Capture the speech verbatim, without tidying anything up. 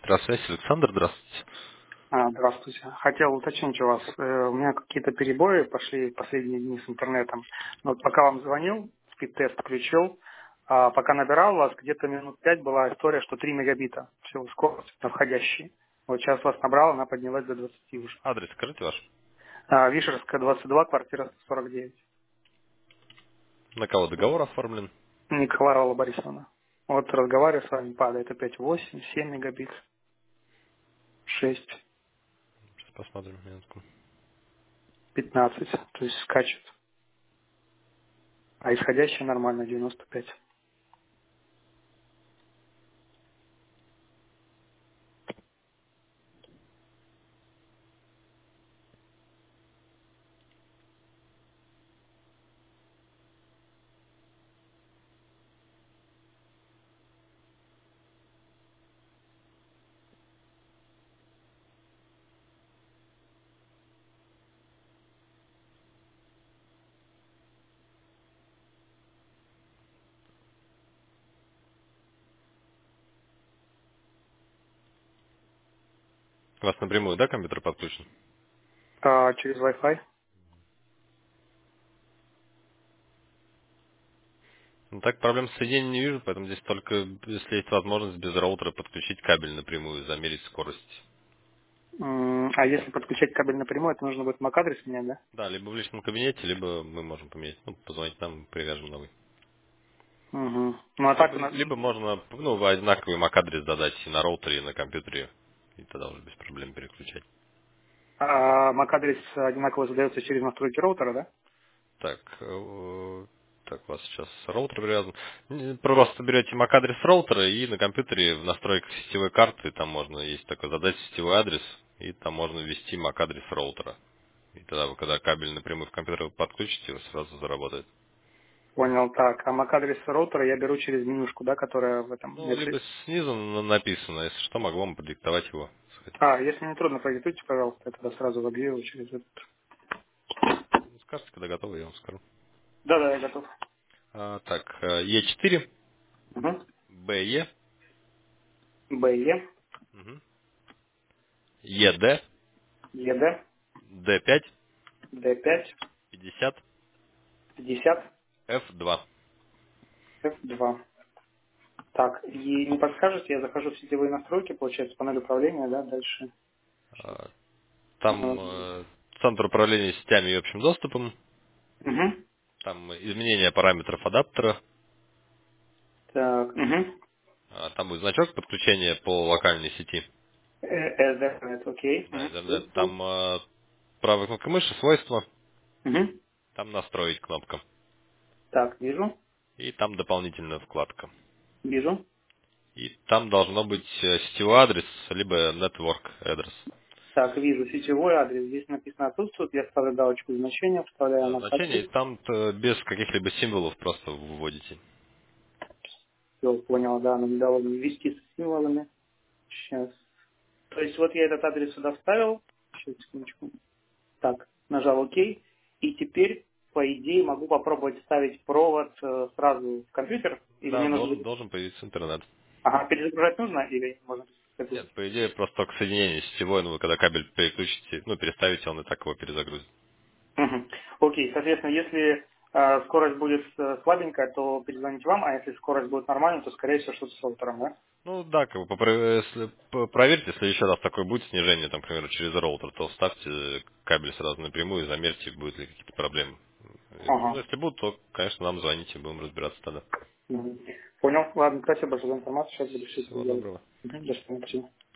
Здравствуйте, Александр, здравствуйте. А, Здравствуйте. Хотел уточнить у вас, э, у меня какие-то перебои пошли в последние дни с интернетом. Но вот пока вам звонил, спид-тест включил, а пока набирал вас, где-то минут пять была история, что три мегабита всего скорость на входящий. Вот сейчас вас набрал, она поднялась до двадцати уже. Адрес скажите ваш. А, Вишерская, двадцать два, квартира сто сорок девять. На кого договор оформлен? Николаева Борисовна. Вот разговариваю с вами, падает опять восемь, семь мегабит, шесть, Сейчас посмотрим минутку. пятнадцать, то есть скачет. А исходящая нормально, девяносто пять. У вас напрямую, да, компьютер подключен? А, через Wi-Fi? Ну так, проблем с соединением не вижу, поэтому здесь только, если есть возможность без роутера подключить кабель напрямую, замерить скорость. М, А если подключать кабель напрямую, это нужно будет MAC-адрес менять, да? Да, либо в личном кабинете, либо мы можем поменять. Ну, позвонить нам, привяжем новый. Угу. Ну а так, Либо, на- либо можно, ну, одинаковый MAC-адрес задать и на роутере, и на компьютере, и тогда уже без проблем переключать. а MAC-адрес одинаково задается через настройки роутера, да? Так, э, так, у вас сейчас роутер привязан. Не, Просто берете MAC-адрес роутера и на компьютере в настройках сетевой карты, там можно, есть такой, задать сетевой адрес, и там можно ввести MAC-адрес роутера. И тогда вы, когда кабель напрямую в компьютер подключите, его сразу заработает. Понял, так. А MAC-адрес роутера я беру через менюшку, да, которая в этом Ну, либо метрик. снизу на- написано, если что, могу вам продиктовать его, если хотите. А, если не трудно, продиктуйте, пожалуйста, я тогда сразу вобью его через этот. Скажите, когда готовы, я вам скажу. Да-да, я готов. А, так, э, Е четыре, Угу. БЕ, БЕ, мгм, ЕД, ЕД, Д5, Д5, пятьдесят, пятьдесят, Ф два. Ф два. Так, и не подскажете, я захожу в сетевые настройки, получается, панель управления, да, дальше. Сейчас. А, Там э, центр управления сетями и общим доступом, Угу. там изменение параметров адаптера, Так, угу. а, там будет значок подключения по локальной сети. Ethernet, окей. Да, Угу. интернет. Там э, правой кнопкой мыши свойства, Угу. там настроить кнопка. Так, вижу, И там дополнительная вкладка. вижу. И там должно быть э, сетевой адрес, либо network address. Так, вижу сетевой адрес. Здесь написано отсутствует. Я ставлю галочку значения, вставляю Да, на значение, и карту. там э, без каких-либо символов просто вводите. Все, понял, да, нам дало ввести с символами. Сейчас. То есть вот я этот адрес сюда вставил. Сейчас, секундочку. Так, нажал ОК. И теперь, по идее, могу попробовать вставить провод э, сразу в компьютер. Или Да, мне нужно должен, будет... должен появиться интернет. Ага, перезагружать нужно или можно Нет, скопировать? по идее, просто только соединение сетевое, ну, вы когда кабель переключите, ну, переставите, он и так его перезагрузит. Мгм. Окей, соответственно, если э, скорость будет э, слабенькая, то перезвоните вам, а если скорость будет нормальная, то, скорее всего, что-то с роутером, да? Ну, да, как бы, попро- если- п- проверьте, если еще раз такое будет снижение, там, к примеру, через роутер, то вставьте кабель сразу напрямую и замерьте, будут ли какие-то проблемы. Ну, Ага. если будут, то, конечно, нам звоните, будем разбираться тогда. Мгм. Понял. Ладно, спасибо большое за информацию. Сейчас буду все это Всего делать. доброго. Мгм. До свидания. Спасибо.